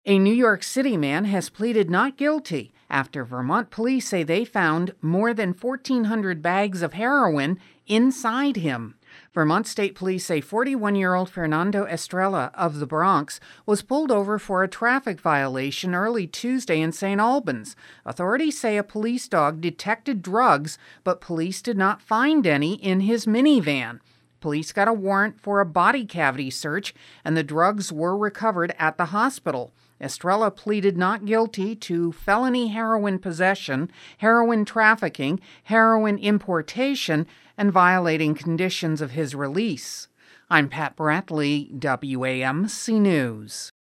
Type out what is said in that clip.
A New York City man has pleaded not guilty after Vermont police say they found more than 1,400 bags of heroin inside him. Vermont State Police say 41-year-old Fernando Estrella of the Bronx was pulled over for a traffic violation early Tuesday in St. Albans. Authorities say a police dog detected drugs, but police did not find any in his minivan. Police got a warrant for a body cavity search, and the drugs were recovered at the hospital. Estrella pleaded not guilty to felony heroin possession, heroin trafficking, heroin importation, and violating conditions of his release. I'm Pat Bradley, WAMC News.